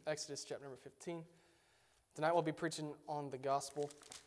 Exodus chapter number 15. Tonight we'll be preaching on the gospel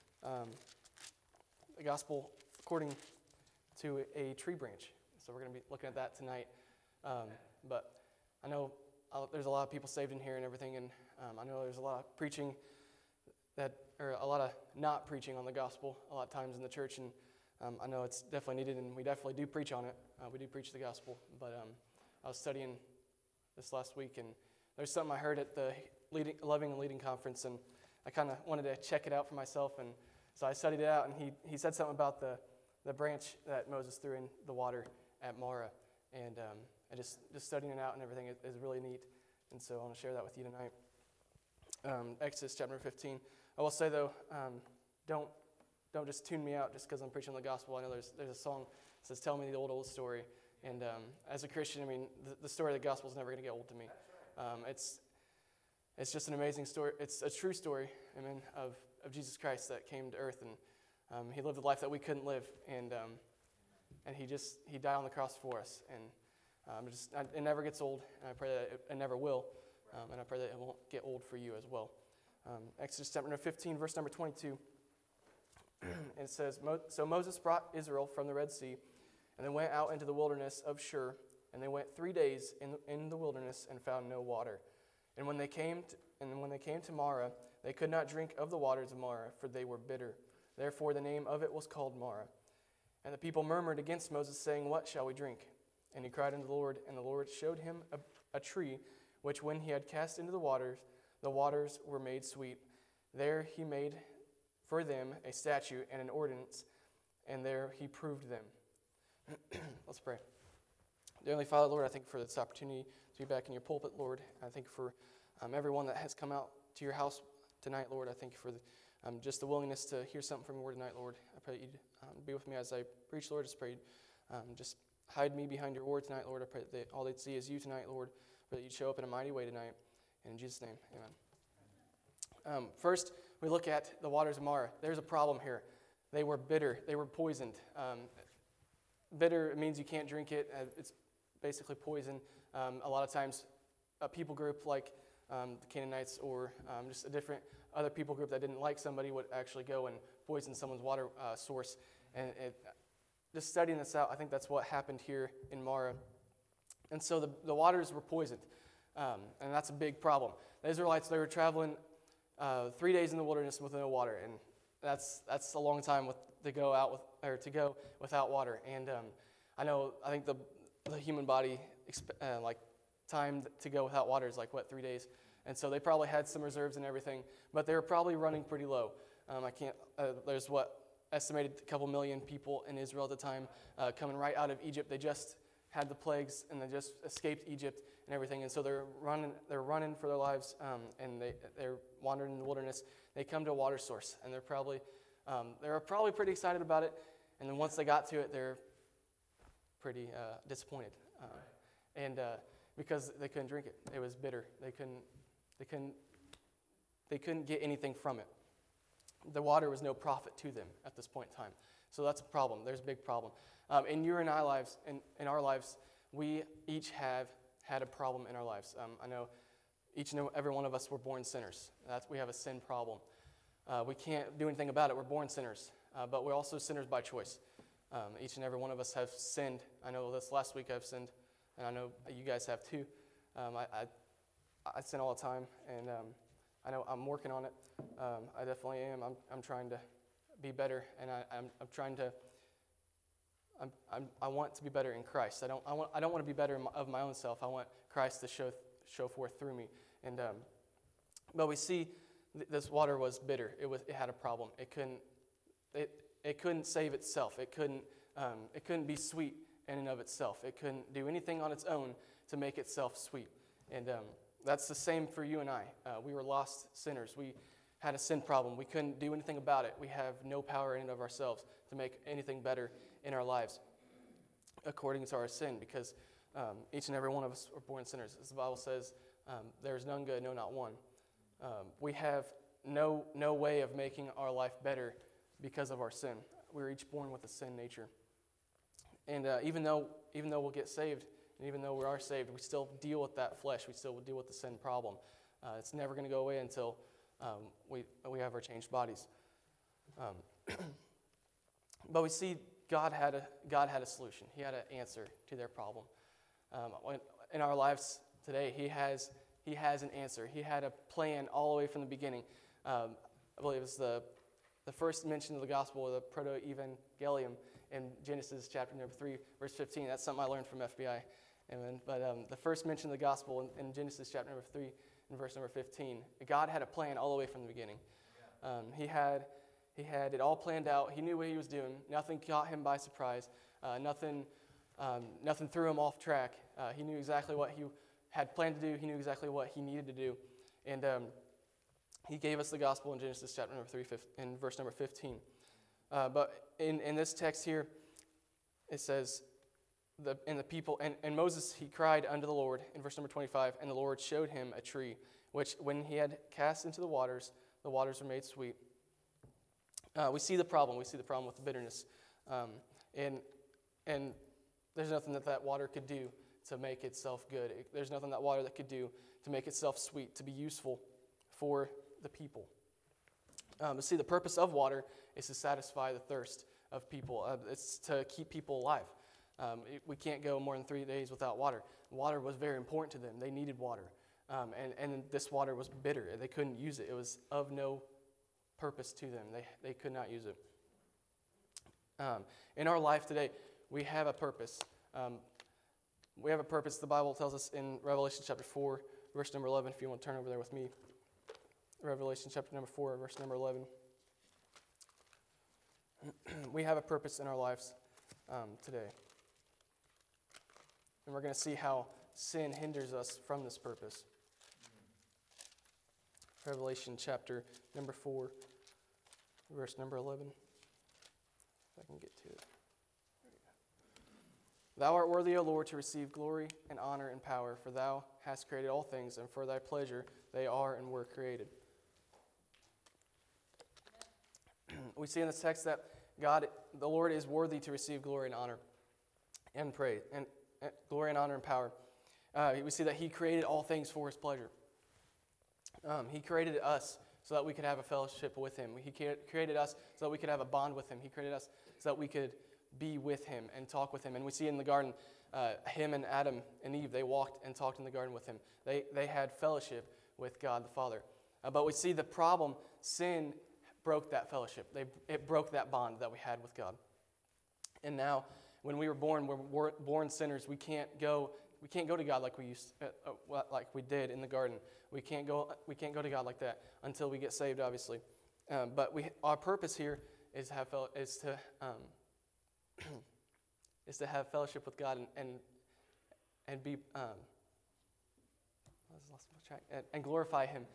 according to a tree branch. So we're going to be looking at that tonight. But I know there's a lot of people saved in here and everything, and I know there's a lot of preaching or a lot of not preaching on the gospel a lot of times in the church, and I know it's definitely needed, and we definitely do preach on it. We do preach the gospel, but I was studying this last week, and there's something I heard at the Loving and Leading conference, and I kind of wanted to check it out for myself, and so I studied it out, and he said something about the branch that Moses threw in the water at Marah, and just studying it out and everything is really neat, and so I want to share that with you tonight. Exodus chapter 15. I will say though, don't just tune me out just because I'm preaching the gospel. I know there's a song that says, "Tell me the old story." And as a Christian, I mean, the story of the gospel is never going to get old to me. It's just an amazing story. It's a true story, amen, of Jesus Christ that came to earth, and he lived a life that we couldn't live, and he died on the cross for us, and it never gets old, and I pray that it never will, and I pray that it won't get old for you as well. Exodus chapter 15, verse number 22. It says, "So Moses brought Israel from the Red Sea, and they went out into the wilderness of Shur, and they went 3 days in the wilderness and found no water. And when they came to Marah, they could not drink of the waters of Marah, for they were bitter. Therefore the name of it was called Marah. And the people murmured against Moses, saying, 'What shall we drink?' And he cried unto the Lord, and the Lord showed him a tree, which when he had cast into the waters were made sweet. There he made for them a statute and an ordinance, and there he proved them." Let's pray. Dear Heavenly Father, Lord, I thank you for this opportunity to be back in your pulpit, Lord. I thank you for everyone that has come out to your house tonight, Lord. I thank you for just the willingness to hear something from your word tonight, Lord. I pray that you'd be with me as I preach, Lord. I just pray just hide me behind your word tonight, Lord. I pray that all they'd see is you tonight, Lord. I pray that you'd show up in a mighty way tonight. And in Jesus' name, amen. First, we look at the waters of Marah. There's a problem here. They were bitter. They were poisoned. Bitter means you can't drink it. It's basically poison. A lot of times, a people group like the Canaanites or just a different other people group that didn't like somebody would actually go and poison someone's water source. And just studying this out, I think that's what happened here in Marah. And so the waters were poisoned, and that's a big problem. The Israelites, they were traveling 3 days in the wilderness with no water, and that's a long time to go without water. And I think the human body time to go without water is 3 days, and so they probably had some reserves and everything, but they were probably running pretty low. There's estimated a couple million people in Israel at the time coming right out of Egypt. They just had the plagues and they just escaped Egypt and everything, and so they're running for their lives, and they're wandering in the wilderness. They come to a water source, and they're probably pretty excited about it, and then once they got to it, they're pretty disappointed, and because they couldn't drink it. It was bitter. They couldn't get anything from it. The water was no profit to them at this point in time. So that's a problem. There's a big problem. In our lives, we each have had a problem in our lives. I know each and every one of us were born sinners. We have a sin problem. We can't do anything about it. We're born sinners, but we're also sinners by choice. Each and every one of us have sinned. I know this last week I've sinned, and I know you guys have too. I sin all the time, and I know I'm working on it. I definitely am. I'm trying to be better, and I'm trying to. I want to be better in Christ. I don't want to be better of my own self. I want Christ to show forth through me. And but we see this water was bitter. It had a problem. It couldn't save itself. It couldn't be sweet in and of itself. It couldn't do anything on its own to make itself sweet. And that's the same for you and I. We were lost sinners. We had a sin problem. We couldn't do anything about it. We have no power in and of ourselves to make anything better in our lives according to our sin, because each and every one of us are born sinners. As the Bible says, there is none good, no, not one. We have no way of making our life better because of our sin. We're each born with a sin nature. And even though we'll get saved, and even though we are saved, we still deal with that flesh. We still deal with the sin problem. It's never going to go away until we have our changed bodies. But we see God had a solution. He had an answer to their problem. In our lives today, He has an answer. He had a plan all the way from the beginning. I believe it was the first mention of the gospel, the proto-evangelium, in Genesis chapter number 3, verse 15. That's something I learned from FBI. Amen. But the first mention of the gospel in Genesis chapter number 3, in verse number 15, God had a plan all the way from the beginning. He had it all planned out. He knew what He was doing. Nothing caught Him by surprise. Nothing threw Him off track. He knew exactly what He had planned to do. He knew exactly what He needed to do. And He gave us the gospel in Genesis chapter number 3, in verse number 15. But in this text here, it says, and Moses, he cried unto the Lord in verse number 25, and the Lord showed him a tree, which when he had cast into the waters were made sweet. We see the problem. We see the problem with the bitterness. And there's nothing that water could do to make itself good. There's nothing that water that could do to make itself sweet, to be useful for the people. See, the purpose of water is to satisfy the thirst of people. It's to keep people alive. We can't go more than 3 days without water. Water was very important to them. They needed water. And this water was bitter. They couldn't use it. It was of no purpose to them. They could not use it. In our life today, we have a purpose. We have a purpose. The Bible tells us in Revelation chapter 4, verse number 11, if you want to turn over there with me. Revelation chapter number 4, verse number 11. We have a purpose in our lives today. And we're going to see how sin hinders us from this purpose. Revelation chapter number 4, verse number 11. If I can get to it. Thou art worthy, O Lord, to receive glory and honor and power, for Thou hast created all things, and for Thy pleasure they are and were created. We see in this text that God, the Lord, is worthy to receive glory and honor and praise, and glory and honor and power. We see that He created all things for His pleasure. He created us so that we could have a fellowship with Him. He created us so that we could have a bond with Him. He created us so that we could be with Him and talk with Him. And we see in the garden, Him and Adam and Eve, they walked and talked in the garden with Him. They had fellowship with God the Father. But we see the problem, sin broke that fellowship. It broke that bond that we had with God. And now, when we were born sinners. We can't go to God like we did in the garden. We can't go to God like that until we get saved, obviously. But our purpose here is to have fellowship with God and be and glorify Him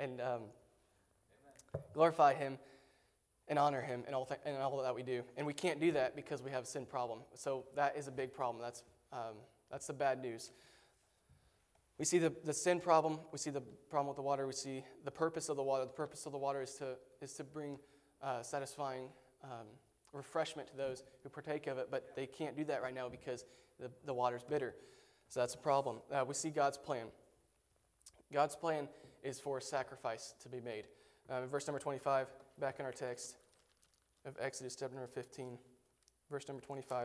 and honor Him in all that we do. And we can't do that because we have a sin problem. So that is a big problem. That's the bad news. We see the sin problem. We see the problem with the water. We see the purpose of the water. The purpose of the water is to bring satisfying refreshment to those who partake of it, but they can't do that right now because the water's bitter. So that's a problem. We see God's plan. God's plan is for a sacrifice to be made. In verse number 25, back in our text of Exodus chapter number 15, verse number 25,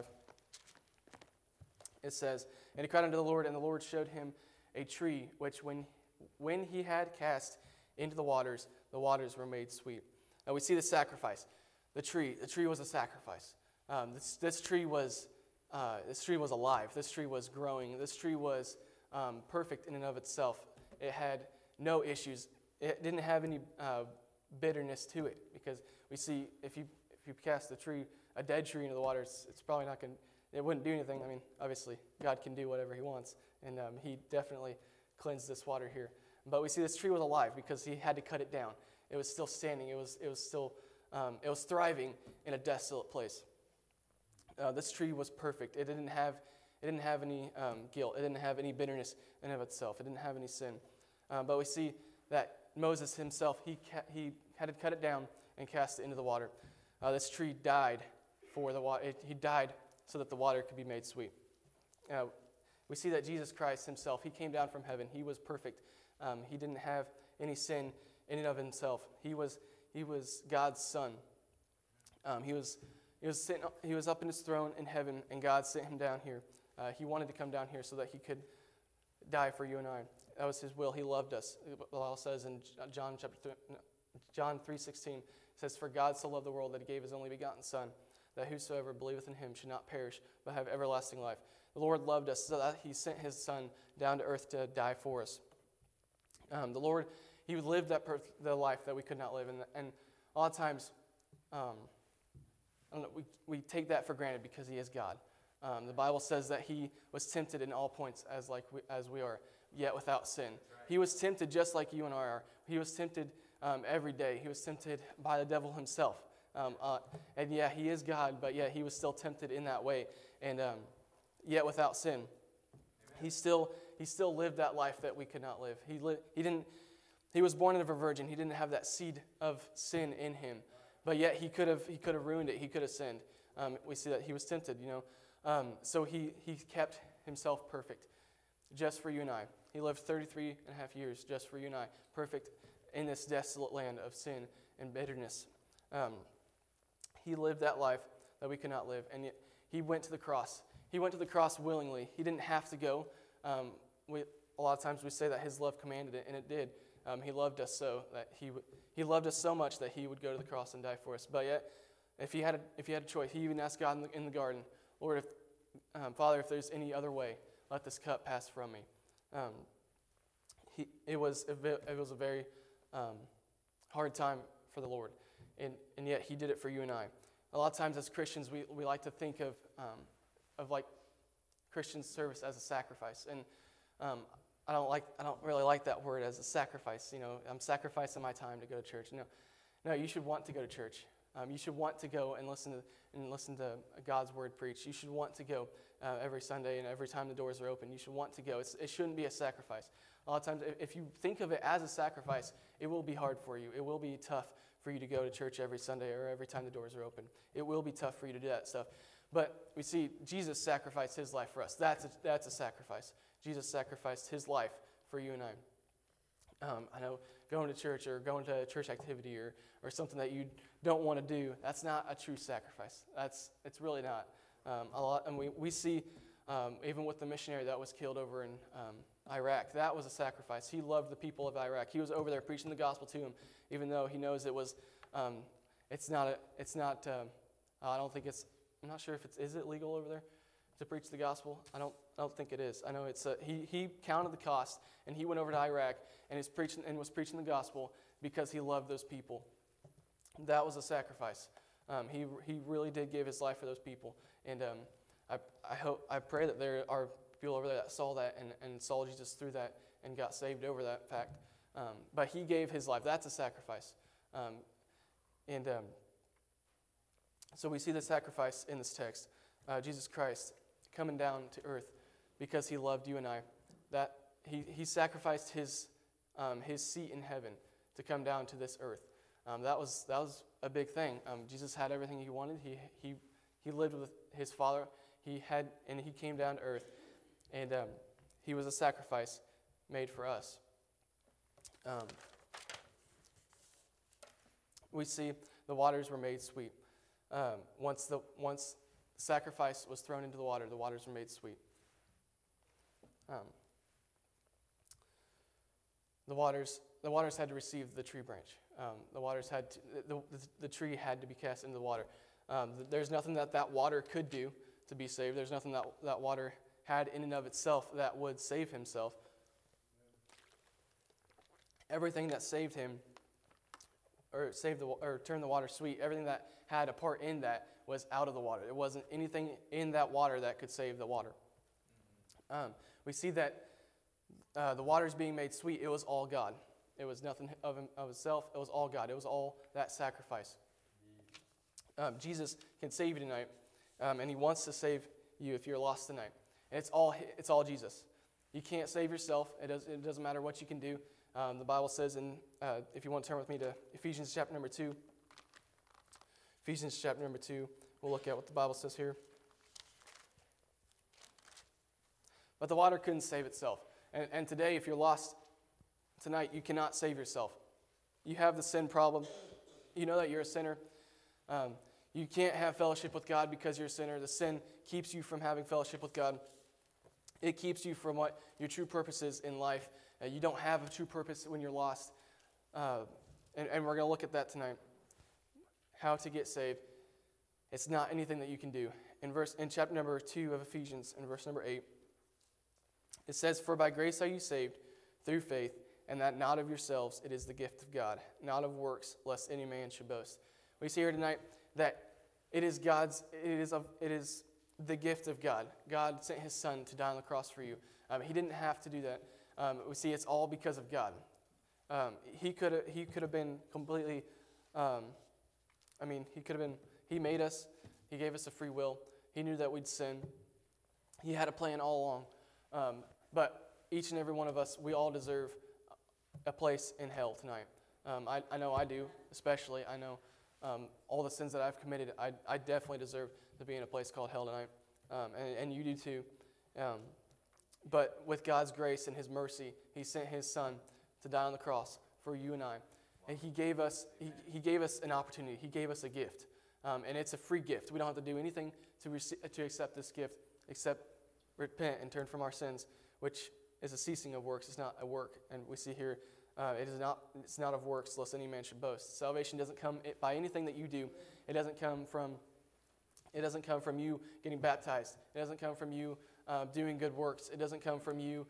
it says, "And he cried unto the Lord, and the Lord showed him a tree, which when he had cast into the waters were made sweet." Now we see the sacrifice. The tree was a sacrifice. This tree was alive. This tree was growing. This tree was perfect in and of itself. It had no issues. It didn't have any bitterness to it, because we see if you cast a dead tree into the water, it's probably not going. It wouldn't do anything. I mean, obviously, God can do whatever He wants, and He definitely cleansed this water here. But we see this tree was alive because He had to cut it down. It was still standing. It was still it was thriving in a desolate place. This tree was perfect. It didn't have any guilt. It didn't have any bitterness in and of itself. It didn't have any sin. But we see that Moses himself, he had to cut it down and cast it into the water. This tree died for the water. He died so that the water could be made sweet. We see that Jesus Christ Himself, He came down from heaven. He was perfect. He didn't have any sin in and of himself. He was God's son. He was up in his throne in heaven, and God sent him down here. He wanted to come down here so that he could die for you and I. That was his will. He loved us. The Bible says in John 3:16, says, "For God so loved the world that he gave his only begotten Son, that whosoever believeth in him should not perish, but have everlasting life." The Lord loved us so that he sent his Son down to earth to die for us. The Lord, he lived the life that we could not live. And a lot of times, I don't know, we take that for granted because he is God. The Bible says that he was tempted in all points as we are, yet without sin. Right. He was tempted just like you and I are. He was tempted every day. He was tempted by the devil himself. And yeah, he is God, but yeah, he was still tempted in that way. And yet without sin. Amen. He still lived that life that we could not live. He was born of a virgin. He didn't have that seed of sin in him. But yet he could have ruined it. He could have sinned. We see that he was tempted, So he kept himself perfect just for you and I. He lived 33 and a half years just for you and I, perfect in this desolate land of sin and bitterness. He lived that life that we could not live, and yet he went to the cross. He went to the cross willingly. He didn't have to go. A lot of times we say that his love commanded it, and it did. He loved us so that he loved us so much that he would go to the cross and die for us. But yet, if he had a choice, he even asked God in the garden, "Lord, Father, if there's any other way, let this cup pass from me." It was a very hard time for the Lord, and yet he did it for you and I. A lot of times as Christians, we like to think of like Christian service as a sacrifice, and I don't really like that word as a sacrifice. I'm sacrificing my time to go to church. No, you should want to go to church. You should want to go and listen to God's word preached. You should want to go every Sunday and every time the doors are open. You should want to go. It shouldn't be a sacrifice. A lot of times, if you think of it as a sacrifice, it will be hard for you. It will be tough for you to go to church every Sunday or every time the doors are open. It will be tough for you to do that stuff. But we see Jesus sacrificed his life for us. That's a sacrifice. Jesus sacrificed his life for you and I. I know going to church or going to a church activity or something that you don't want to do, that's not a true sacrifice. It's really not. And we see, even with the missionary that was killed over in Iraq, that was a sacrifice. He loved the people of Iraq. He was over there preaching the gospel to them, even though he knows it was, I'm not sure if is it legal over there to preach the gospel? I don't think it is. I know it's he counted the cost, and he went over to Iraq and was preaching the gospel because he loved those people. That was a sacrifice. He really did give his life for those people, and I pray that there are people over there that saw that and saw Jesus through that and got saved over that fact. But he gave his life. That's a sacrifice, so we see the sacrifice in this text. Jesus Christ coming down to earth because he loved you and I. That he sacrificed his seat in heaven to come down to this earth. That was a big thing. Jesus had everything he wanted. He lived with his Father. He came down to earth, and he was a sacrifice made for us. We see the waters were made sweet. Once sacrifice was thrown into the waters were made sweet. The waters had to receive the tree branch. The tree had to be cast into the water. There's nothing that water could do to be saved. There's nothing that water had in and of itself that would save himself. Everything that saved him, or turned the water sweet, everything that had a part in that was out of the water. There wasn't anything in that water that could save the water. We see that the waters being made sweet, it was all God. It was nothing of itself. It was all God. It was all that sacrifice. Jesus can save you tonight, and he wants to save you if you're lost tonight. And it's all Jesus. You can't save yourself. It doesn't matter what you can do. The Bible says, if you want to turn with me to Ephesians chapter number 2. Ephesians chapter number 2. We'll look at what the Bible says here. But the water couldn't save itself. And today, if you're lost, Tonight, you cannot save yourself. You have the sin problem. You know that you're a sinner. You can't have fellowship with God because you're a sinner. The sin keeps you from having fellowship with God. It keeps you from what your true purpose is in life. You don't have a true purpose when you're lost. And we're going to look at that tonight. How to get saved. It's not anything that you can do. In chapter number 2 of Ephesians, in verse number 8, it says, "For by grace are you saved through faith, and that not of yourselves, it is the gift of God, not of works, lest any man should boast." We see here tonight that it is the gift of God. God sent his Son to die on the cross for you. He didn't have to do that. We see it's all because of God. He could have been completely, he made us. He gave us a free will. He knew that we'd sin. He had a plan all along. But each and every one of us, we all deserve a place in hell tonight. I know I do, especially. I know all the sins that I've committed, I definitely deserve to be in a place called hell tonight. And you do too. But with God's grace and his mercy, he sent his Son to die on the cross for you and I. And he gave us an opportunity. He gave us a gift. And it's a free gift. We don't have to do anything to accept this gift except repent and turn from our sins, which is a ceasing of works. It's not a work. And we see here, it's not of works, lest any man should boast. Salvation doesn't come by anything that you do. It doesn't come from you getting baptized. It doesn't come from you doing good works. It doesn't come from you.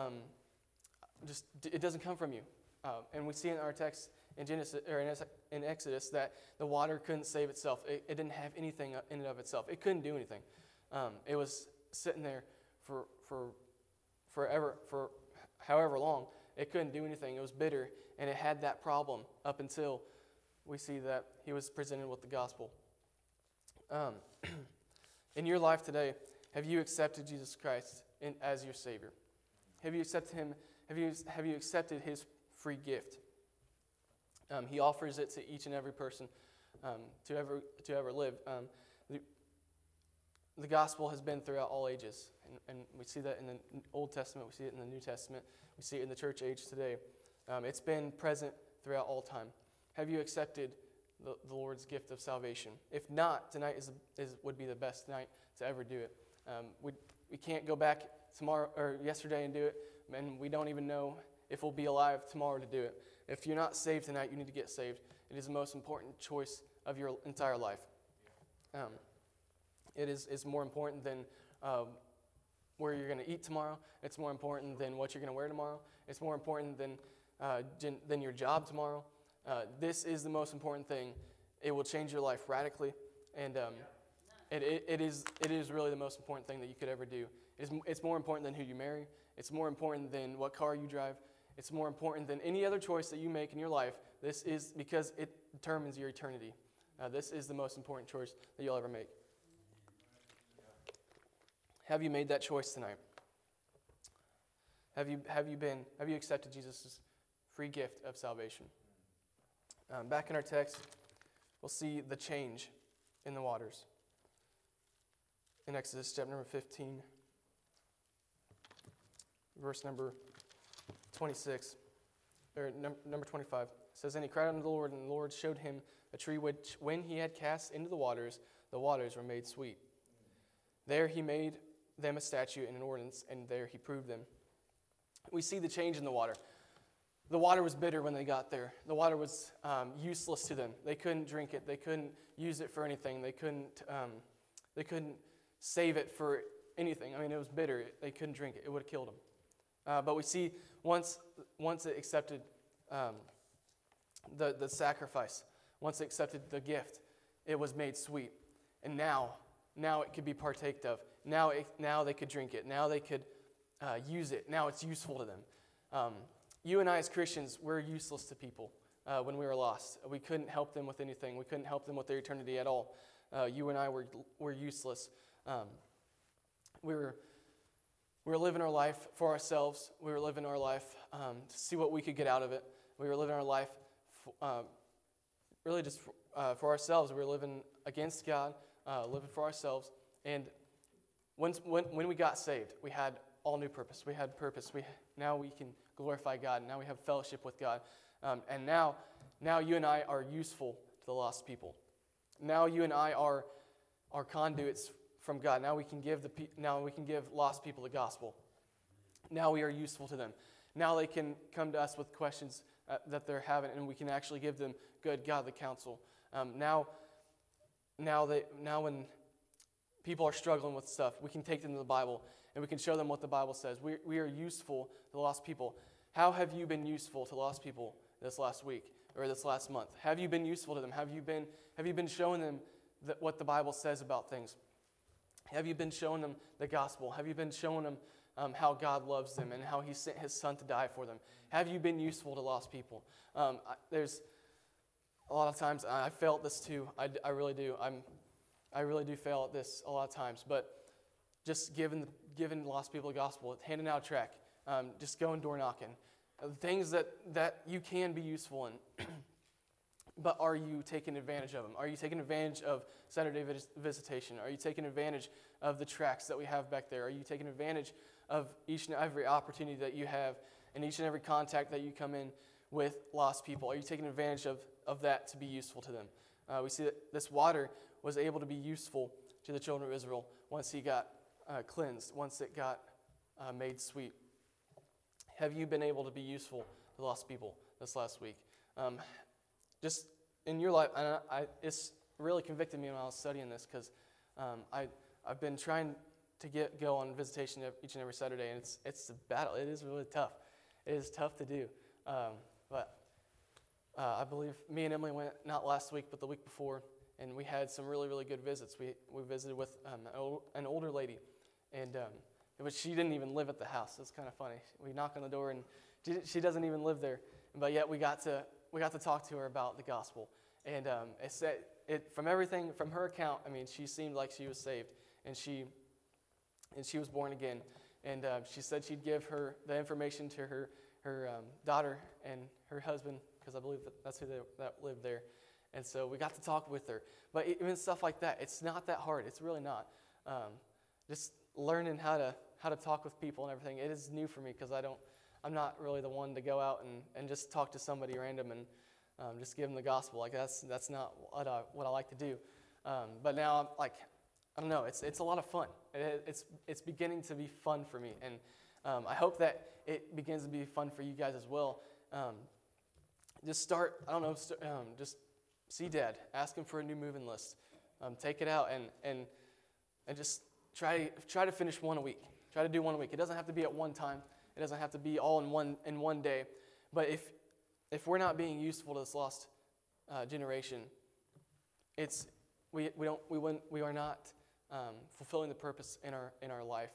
It doesn't come from you. And we see in our text in Genesis or in Exodus that the water couldn't save itself. It didn't have anything in and of itself. It couldn't do anything. It was sitting there for forever, for however long. It couldn't do anything. It was bitter, and it had that problem up until we see that he was presented with the gospel. In your life today, have you accepted Jesus Christ as your Savior? Have you accepted him? Have you accepted his free gift? He offers it to each and every person to ever live. The gospel has been throughout all ages, and we see that in the Old Testament. We see it in the New Testament. We see it in the church age today. It's been present throughout all time. Have you accepted the Lord's gift of salvation? If not, tonight would be the best night to ever do it. We can't go back tomorrow or yesterday and do it, and we don't even know if we'll be alive tomorrow to do it. If you're not saved tonight, you need to get saved. It is the most important choice of your entire life. It's more important than where you're going to eat tomorrow. It's more important than what you're going to wear tomorrow. It's more important than your job tomorrow. This is the most important thing. It will change your life radically, and it is really the most important thing that you could ever do. It's more important than who you marry. It's more important than what car you drive. It's more important than any other choice that you make in your life. This is because it determines your eternity. This is the most important choice that you'll ever make. Have you made that choice tonight? Have you accepted Jesus' free gift of salvation? Back in our text, we'll see the change in the waters. In Exodus chapter number 15, verse number 26, or number 25, it says, "And he cried unto the Lord, and the Lord showed him a tree which, when he had cast into the waters were made sweet. There he made them a statute and an ordinance, and there he proved them." We see the change in the water. The water was bitter when they got there. The water was useless to them. They couldn't drink it. They couldn't use it for anything. They couldn't save it for anything. I mean, it was bitter. They couldn't drink it. It would have killed them. But we see once it accepted the sacrifice, once it accepted the gift, it was made sweet. And now it could be partaked of. Now they could drink it. Now they could use it. Now it's useful to them. You and I as Christians, we're useless to people when we were lost. We couldn't help them with anything. We couldn't help them with their eternity at all. You and I were useless. We were living our life for ourselves. We were living our life to see what we could get out of it. We were living our life really just for ourselves. We were living against God, living for ourselves. And when we got saved, we had all new purpose. We had purpose. Now we glorify God. Now we have fellowship with God. And now you and I are useful to the lost people. Now you and I are conduits from God. Now we can give lost people the gospel. Now we are useful to them. Now they can come to us with questions that they're having, and we can actually give them good, godly counsel. Now when people are struggling with stuff, we can take them to the Bible, and we can show them what the Bible says. We are useful to lost people. How have you been useful to lost people this last week or this last month? Have you been useful to them? Have you been showing them what the Bible says about things? Have you been showing them the gospel? Have you been showing them how God loves them and how He sent His Son to die for them? Have you been useful to lost people? There's a lot of times, I failed this too. I really do. I really do fail at this a lot of times. But just giving lost people the gospel, handing out a tract, just going door knocking, things that you can be useful in. But are you taking advantage of them? Are you taking advantage of Saturday visitation? Are you taking advantage of the tracts that we have back there? Are you taking advantage of each and every opportunity that you have and each and every contact that you come in with lost people? Are you taking advantage of that to be useful to them? We see that this water was able to be useful to the children of Israel once he got cleansed, once it got made sweet. Have you been able to be useful to lost people this last week? Just in your life, it's really convicted me when I was studying this, because I've been trying to go on visitation each and every Saturday, and it's a battle. It is really tough. It is tough to do. But I believe me and Emily went not last week, but the week before, and we had some really, really good visits. We visited with an older lady, and she didn't even live at the house. It's kind of funny. We knock on the door, and she doesn't even live there, but yet we got to talk to her about the gospel. And it said from her account, I mean, she seemed like she was saved, and she was born again. And she said she'd give her the information to her daughter and her husband, because I believe that's who that lived there. And so we got to talk with her. But even stuff like that, it's not that hard. It's really not. Just learning how to talk with people and everything. It is new for me, because I'm not really the one to go out and just talk to somebody random and just give them the gospel. Like that's not what I like to do. But now I'm like, I don't know. It's a lot of fun. It's beginning to be fun for me, and I hope that it begins to be fun for you guys as well. Just start. I don't know. Just see Dad. Ask him for a new moving list. Take it out and just try to finish one a week. Try to do one a week. It doesn't have to be at one time. It doesn't have to be all in one day. But if we're not being useful to this lost generation, we are not fulfilling the purpose in our life.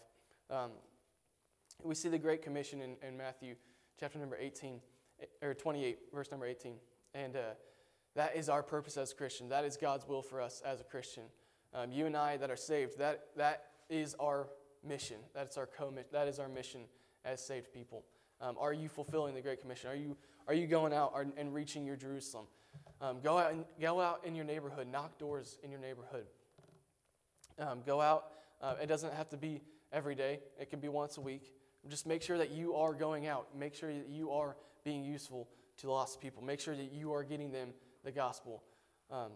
We see the Great Commission in Matthew chapter number 18 or 28, verse number 18, and that is our purpose as Christians. That is God's will for us as a Christian. You and I that are saved, that is our mission. That's our That is our mission as saved people. Are you fulfilling the Great Commission? Are you going out and reaching your Jerusalem? Go out in your neighborhood. Knock doors in your neighborhood. Go out. It doesn't have to be every day. It can be once a week. Just make sure that you are going out. Make sure that you are being useful to lost people. Make sure that you are getting them the gospel. I'm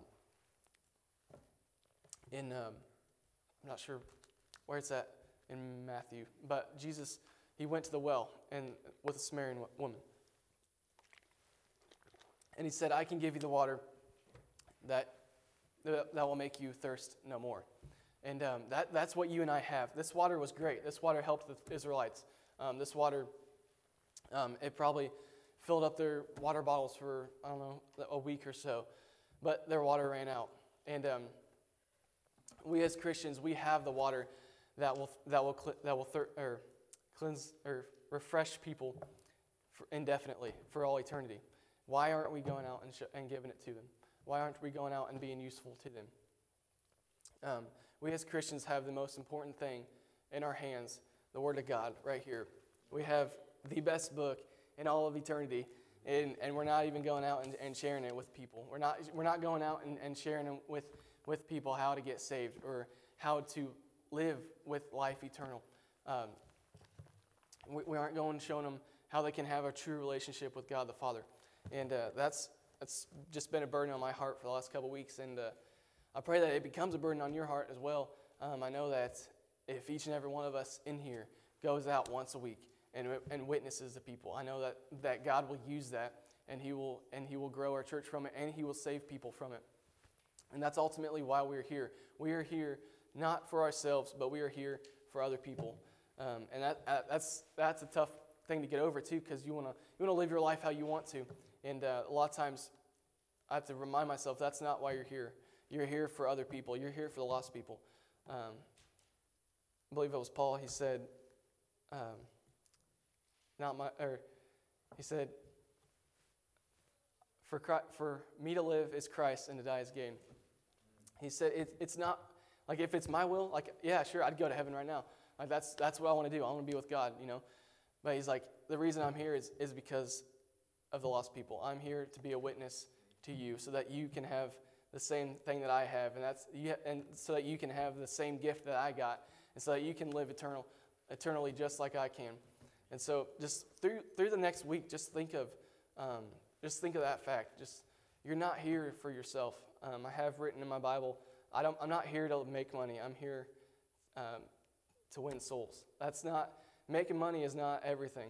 not sure where it's at in Matthew, but Jesus, he went to the well and with a Samaritan woman. And he said, I can give you the water that will make you thirst no more. And that's what you and I have. This water was great. This water helped the Israelites. This water, it probably filled up their water bottles for, I don't know, a week or so. But their water ran out. And we as Christians, we have the water that will cleanse or refresh people indefinitely for all eternity. Why aren't we going out and giving it to them? Why aren't we going out and being useful to them? We as Christians have the most important thing in our hands, the Word of God, right here. We have the best book in all of eternity, and we're not even going out and sharing it with people. We're not going out and sharing it with people how to get saved or how to live with life eternal. We aren't going and showing them how they can have a true relationship with God the Father. And that's just been a burden on my heart for the last couple weeks, and I pray that it becomes a burden on your heart as well. I know that if each and every one of us in here goes out once a week and witnesses to people, I know that God will use that, and He will grow our church from it, and He will save people from it. And that's ultimately why we're here. We are here not for ourselves, but we are here for other people. And that's a tough thing to get over too, because you want to live your life how you want to. And a lot of times, I have to remind myself that's not why you're here. You're here for other people. You're here for the lost people. I believe it was Paul. He said, he said, for me to live is Christ and to die is gain. He said, it's not, like if it's my will, like, yeah, sure, I'd go to heaven right now. Like that's what I want to do. I want to be with God, you know. But he's like, the reason I'm here is because of the lost people. I'm here to be a witness to you so that you can have the same thing that I have, and so that you can have the same gift that I got, and so that you can live eternally just like I can. And so just through the next week, just think of that fact. Just you're not here for yourself. I have written in my Bible, I'm not here to make money. I'm here to win souls. Making money is not everything.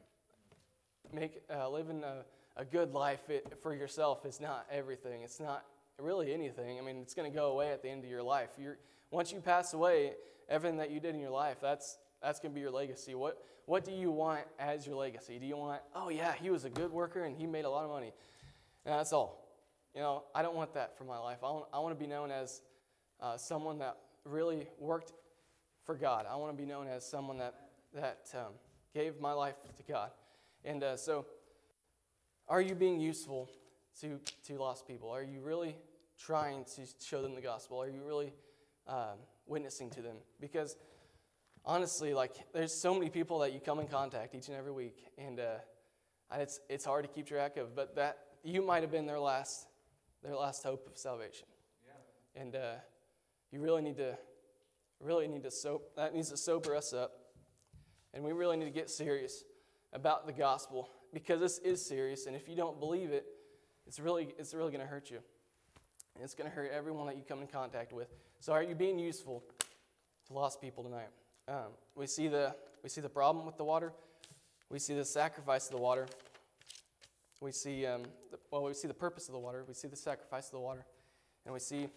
Living a good life for yourself is not everything. It's not really anything. I mean, it's going to go away at the end of your life. Once you pass away, everything that you did in your life, that's going to be your legacy. What do you want as your legacy? Do you want, oh yeah, he was a good worker and he made a lot of money, and that's all? You know, I don't want that for my life. I want to be known as someone that really worked for God. I want to be known as someone that gave my life to God. And so, are you being useful to lost people? Are you really trying to show them the gospel? Are you really witnessing to them? Because honestly, like, there's so many people that you come in contact each and every week, and it's hard to keep track of. But that you might have been their last hope of salvation. Yeah. And you really need to that needs to sober us up, and we really need to get serious about the gospel, because this is serious, and if you don't believe it, it's really going to hurt you. And it's going to hurt everyone that you come in contact with. So are you being useful to lost people tonight? We see the problem with the water. We see the sacrifice of the water. We see the purpose of the water. We see the sacrifice of the water, and we see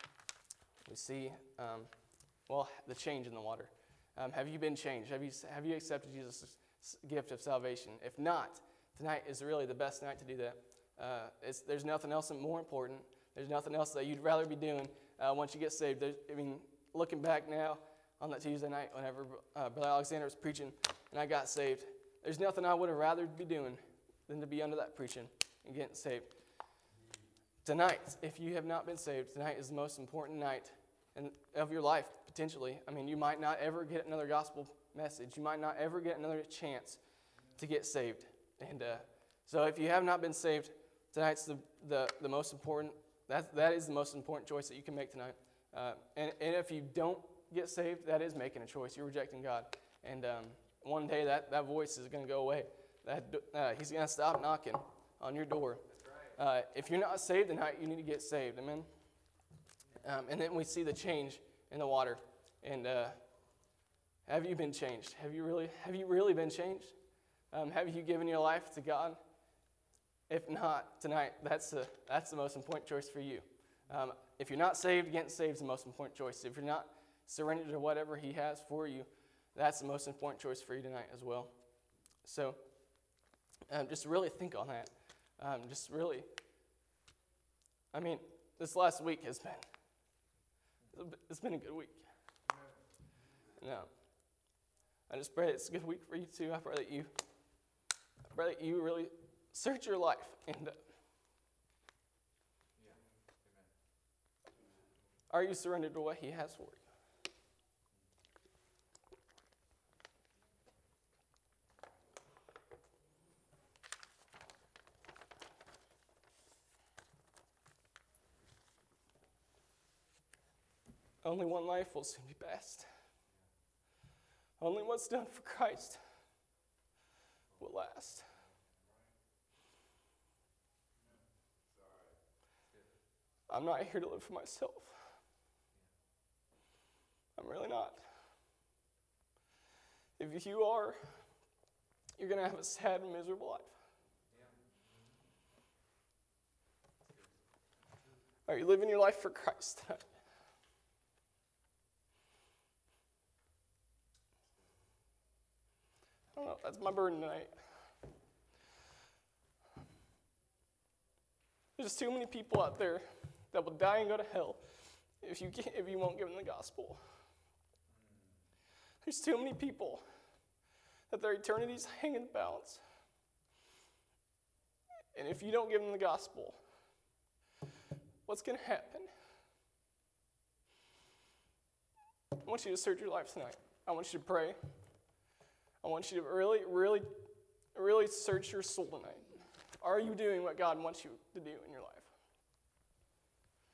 the change in the water. Have you been changed? Have you accepted Jesus' gift of salvation? If not, tonight is really the best night to do that. There's nothing else more important. There's nothing else that you'd rather be doing once you get saved. Looking back now on that Tuesday night, whenever Brother Alexander was preaching and I got saved, there's nothing I would have rather be doing than to be under that preaching and getting saved. Tonight, if you have not been saved, tonight is the most important night of your life, potentially. I mean, you might not ever get another gospel message. You might not ever get another chance to get saved. And so if you have not been saved, tonight's the most important. That is the most important choice that you can make tonight. And if you don't get saved, that is making a choice. You're rejecting God. And one day that voice is going to go away. He's going to stop knocking on your door. That's right. If you're not saved tonight, you need to get saved. Amen. And then we see the change in the water. And have you been changed? Have you really been changed? Have you given your life to God? If not, tonight, that's the most important choice for you. If you're not saved, getting saved is the most important choice. If you're not surrendered to whatever He has for you, that's the most important choice for you tonight as well. So, just really think on that. This last week it's been a good week. No, I just pray it's a good week for you too. I pray that you really search your life and are you surrendered to what He has for you? Only one life will soon be passed. Only what's done for Christ will last. I'm not here to live for myself. I'm really not. If you are, you're going to have a sad and miserable life. Are you living your life for Christ tonight? I don't know. That's my burden tonight. There's too many people out there that will die and go to hell if you won't give them the gospel. There's too many people that their eternities hang in the balance. And if you don't give them the gospel, what's going to happen? I want you to search your life tonight. I want you to pray. I want you to really, really, really search your soul tonight. Are you doing what God wants you to do in your life?